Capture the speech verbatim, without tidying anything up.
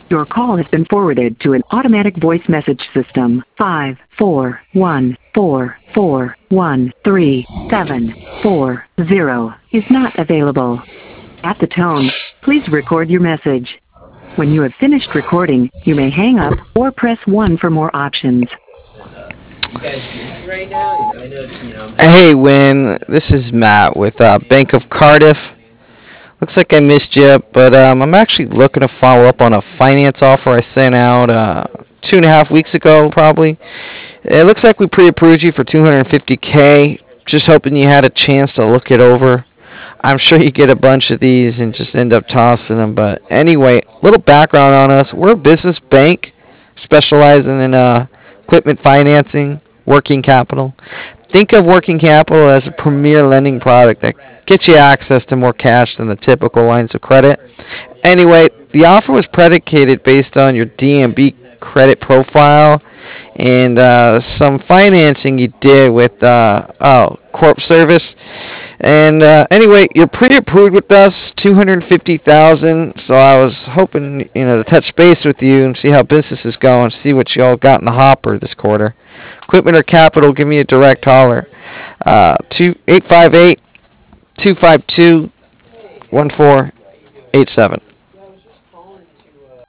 Your call has been forwarded to an automatic voice message system. Five, four, one, four, four, one, three, seven, four, zero is not available. At the tone, please record your message. When you have finished recording, you may hang up or press one for more options. Hey, Win. This is Matt with uh, Bank of Cardiff. Looks like I missed you, but um, I'm actually looking to follow up on a finance offer I sent out uh, two and a half weeks ago, probably. It looks like we pre-approved you for two hundred fifty K. Just hoping you had a chance to look it over. I'm sure you get a bunch of these and just end up tossing them. But anyway, little background on us. We're a business bank specializing in uh, equipment financing, working capital. Think of working capital as a premier lending product that gets you access to more cash than the typical lines of credit. Anyway, the offer was predicated based on your D M B credit profile and uh, some financing you did with uh, oh Corp Service. And uh, anyway, you're pre-approved with us, two hundred fifty thousand dollars. So I was hoping, you know, to touch base with you and see how business is going, see what you all got in the hopper this quarter. Equipment or capital, give me a direct holler. Uh, two eight five eight two five two one four eight seven.